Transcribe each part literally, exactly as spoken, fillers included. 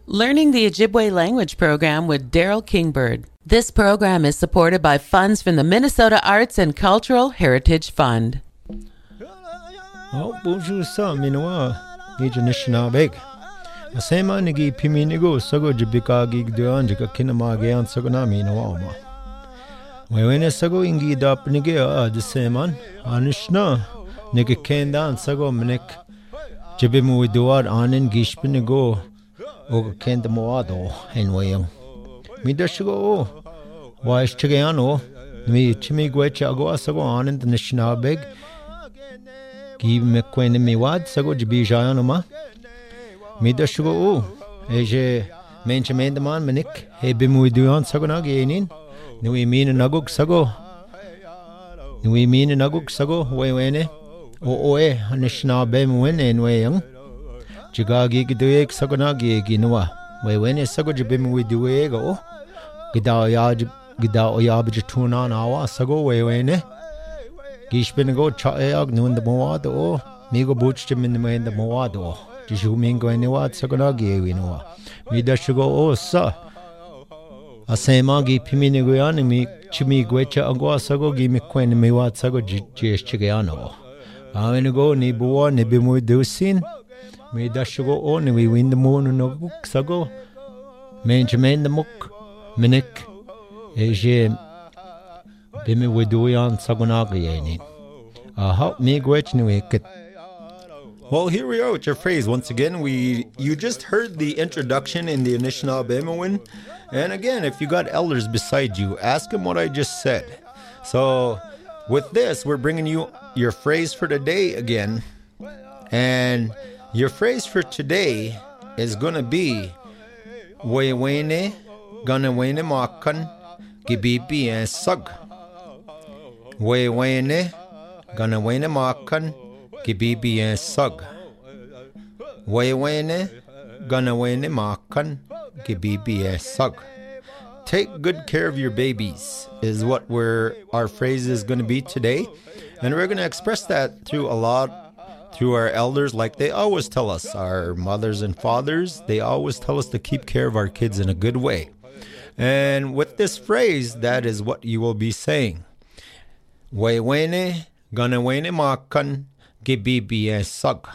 Learning the Ojibwe language program with Daryl Kingbird. This program is supported by funds from the Minnesota Arts and Cultural Heritage Fund. Oh, bonjour, ça, minoa, Nijanishinabeg. Asema nigi piminigo, sago jibika gig duan, jika kinamagian sagonami no alma. Wewene sago ingi dap nige a deseman, Anishna, nigi kendan sago minik, jibimu duad anin gishpinigo. Og kent moado en wayang. Mi dashigo wa ishtigeano mi chimi gwecha ago asago anand nishnabeg gi me kwene mi wad sago jibi jayano ma mi dashigo eje menche mendaman menik he bimu duan sago na genin nui min naguk sago nui min naguk sago wewene o oe nishnabe mwen en wayang Jigagi giduek sagonagi ginua. Wewene sago jibim we duego. Gida yaj gida oyabjatuna nawa sago wewene. Gishbinago chaeag nun the moado. Migo butchim in the main the moado. Jishumingo anywhat sagonagi winua. Mida shugo o sa. Asemagi piminiguan mi chimi guecha agua sago gimi quen miwat sago jichigiano. Amenago ni bua ni bimu dusin. Me dashigo on we win the moon no book sago. Menjamin the muk minik eje bimi we do on sagonagi any. Uh help me gwech new it. Well, here we are with your phrase. Once again, we you just heard the introduction in the Anishinaabe. And again, if you got elders beside you, ask them what I just said. So with this, we're bringing you your phrase for today again. And your phrase for today is going to be Wewene Ganawene Makan Gibibi and Sug. Wewene Ganawene Makan Gibibi and Sug. Wewene Ganawene Makan Gibibi and Sug. Take good care of your babies is what we're, our phrase is going to be today. And we're going to express that through a lot through our elders, like they always tell us, our mothers and fathers, they always tell us to keep care of our kids in a good way. And with this phrase, that is what you will be saying. Wewene ganawene makan gibibi sug.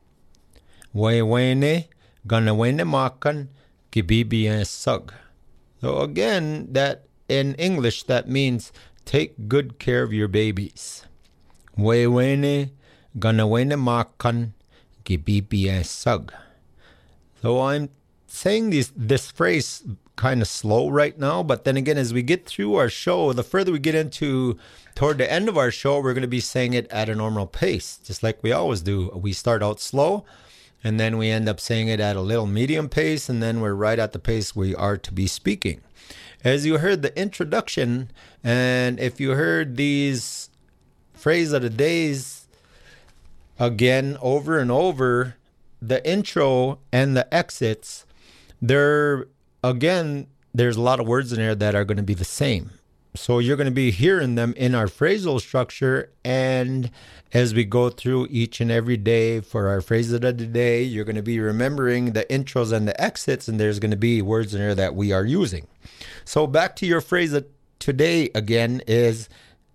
Wewene ganawene makan gibibi sug. So again, that in English, that means take good care of your babies. Wewene Ganawene makan gibibi sug. So I'm saying this this phrase kind of slow right now, but then again, as we get through our show, the further we get into toward the end of our show, we're going to be saying it at a normal pace, just like we always do. We start out slow, and then we end up saying it at a little medium pace, and then we're right at the pace we are to be speaking. As you heard the introduction, and if you heard these phrase of the days again, over and over, the intro and the exits, there, again, there's a lot of words in there that are going to be the same. So you're going to be hearing them in our phrasal structure, and as we go through each and every day for our phrases of the day, you're going to be remembering the intros and the exits, and there's going to be words in there that we are using. So back to your phrase of today again is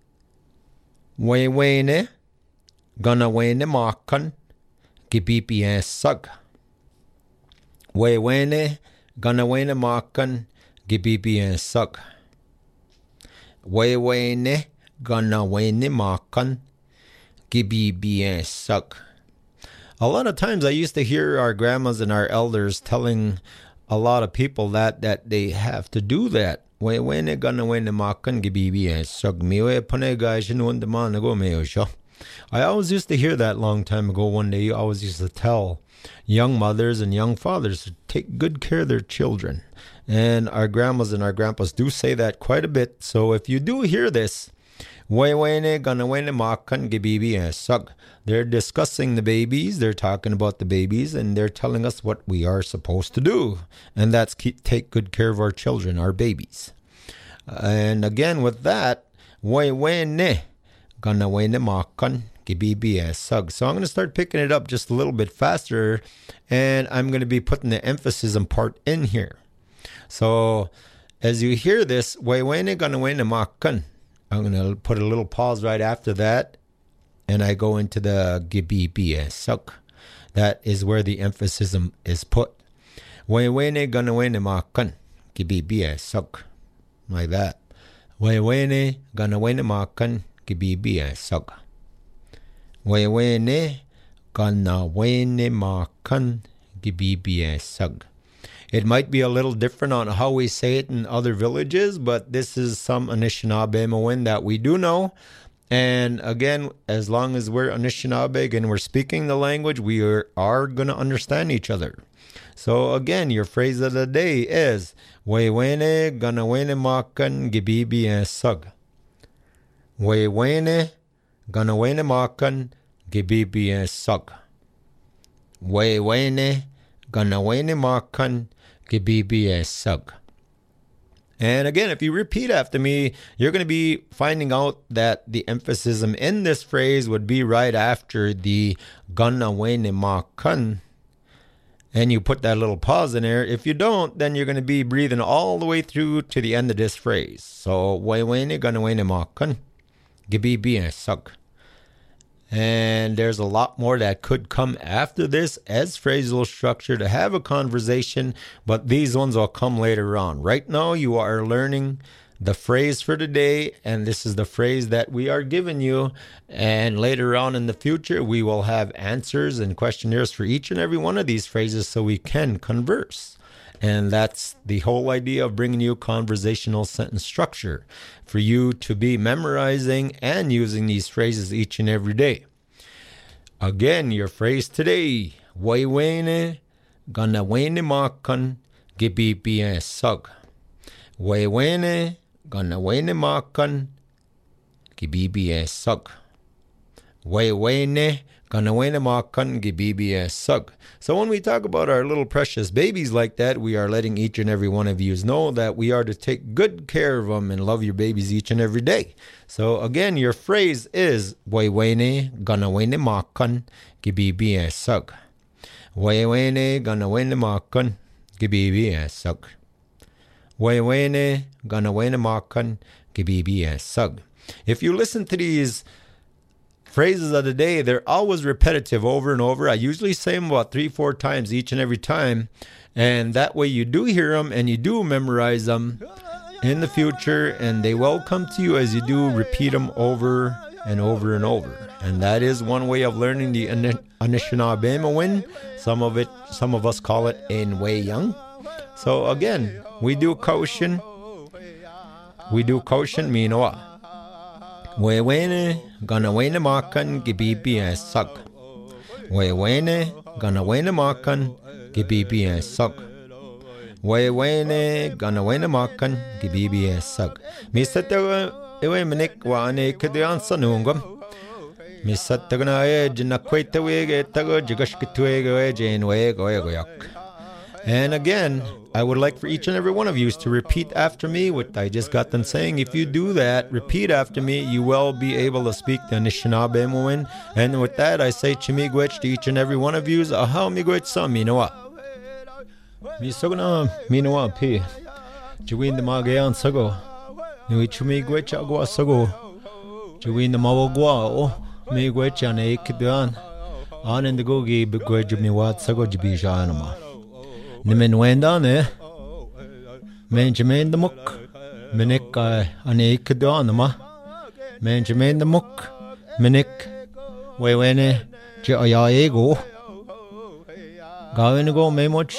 Wewene Ganawene makan gibibi sug. Wewene ganawene makan gibibi sug. Wewene ganawene makan gibibi sug. A lot of times I used to hear our grandmas and our elders telling a lot of people that that they have to do that. Wewene ganawene makan gibibi sug. Miwe pane gaishin wondaman go meosho. I always used to hear that long time ago. One day, you always used to tell young mothers and young fathers to take good care of their children. And our grandmas and our grandpas do say that quite a bit. So if you do hear this, they're discussing the babies. They're talking about the babies, and they're telling us what we are supposed to do. And that's keep, take good care of our children, our babies. And again, with that, Ganawene makan Gibibi Sug. So I'm going to start picking it up just a little bit faster, and I'm going to be putting the emphasis part in here. So as you hear this, Waiwene Ganawene Makan, I'm going to put a little pause right after that, and I go into the Gibibi Sug. That is where the emphasis is put. Waiwene Ganawene Makan, Gibibi Sug. Like that. Waiwene Ganawene Makan, Gibibi Sug. Waiwene Ganawene Makan, Gibibi Sug. It might be a little different on how we say it in other villages, but this is some Anishinaabe that we do know. And again, as long as we're Anishinaabe and we're speaking the language, we are, are going to understand each other. So again, your phrase of the day is Waiwene Ganawene Makan Gibibi Sug. Waiwene Ganawene Makan Gibibi Sug. Waiwene Ganawene Makan Gibibi Sug. And again, if you repeat after me, you're going to be finding out that the emphasis in this phrase would be right after the Ganawene Makan. And you put that little pause in there. If you don't, then you're going to be breathing all the way through to the end of this phrase. So, Waiwene Ganawene Makan Gibibi Sug. And there's a lot more that could come after this as phrasal structure to have a conversation, but these ones will come later on. Right now, you are learning the phrase for today, and this is the phrase that we are giving you. And later on in the future, we will have answers and questionnaires for each and every one of these phrases so we can converse. And that's the whole idea of bringing you conversational sentence structure, for you to be memorizing and using these phrases each and every day. Again, your phrase today, Waiwene Ganawene Makan Gibibi Sug. Waiwene Ganawene Makan Gibibi Sug. Waiwene Ganawene Makan Gibibi Sug. So when we talk about our little precious babies like that, we are letting each and every one of you know that we are to take good care of them and love your babies each and every day. So again, your phrase is Waiwene Ganawene Makan Gibibi Sug. Waiwene Ganawene Makan Gibibi Sug. Waiwene Ganawene Makan Gibibi Sug. If you listen to these phrases of the day, they're always repetitive over and over. I usually say them about three, four times each and every time. And that way you do hear them and you do memorize them in the future. And they will come to you as you do repeat them over and over and over. And that is one way of learning the Anishinaabe. Some of it, some of us call it Enwei Young. So again, we do caution. We do caution, Minoa. Waiwene Ganawene Makan Gibibi Sug. Waiwene Ganawene Makan Gibibi Sug. Waiwene Ganawene Makan Gibibi Sug. Misatawa ewe minik wa ane kadian sanungam. Misatagana e jinakweta wege tago jigashkitwege jenwe goyagoyak. And again, I would like for each and every one of you to repeat after me what I just got done saying. If you do that, repeat after me, you will be able to speak the Anishinaabe. And with that, I say Chimigwech to each and every one of you. Ahau migwech sa minoa. Misogana minoa pi. Juwin the Magayan sago. Nui Chimigwech agua sago. Juwin the Mawagua o migwech an ekiduan. An in the gogi begwejubniwat sago jibijanama. Nimen wendane Benjamin the Muk Minik Anik Donama Benjamin the Muk Minik Wewene Jayaego Gawenigo Memoch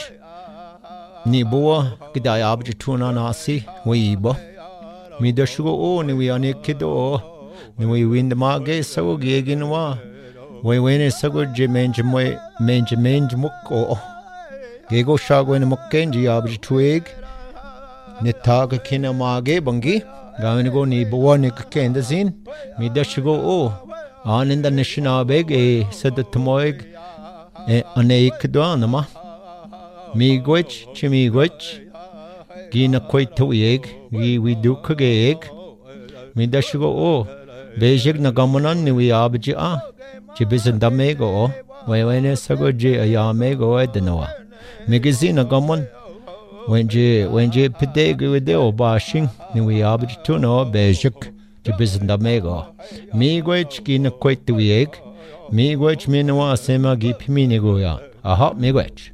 Niboa Gidayabj Tuna Nasi Weiba Midashugo O Niwi Anikido Niwi win the Mage Sago Gaginwa Wewene Sago Jimenjamwe Benjamin Muk O Gego shago in Mokenji abj twig Nitaga kina mage bangi Gawinigo ni bawanik kendazin Midashigo o An in the Nishinabeg e said the Tamoig e aneik duanama Migwich chimigwich Gina quite to egg Gi we do kageg Midashigo o Bejik na gamunan ni wi abji a. Jibisin damego. Wayne sago je ayamego edenoa. Megazine na gamun. When je when je pidego video bashing ni wi abji tuno bejik. Jibisin damego. Mi gwech ki na kwait wi egg. Mi gwech minwa sema gi piminigo ya. Aha mi gwech.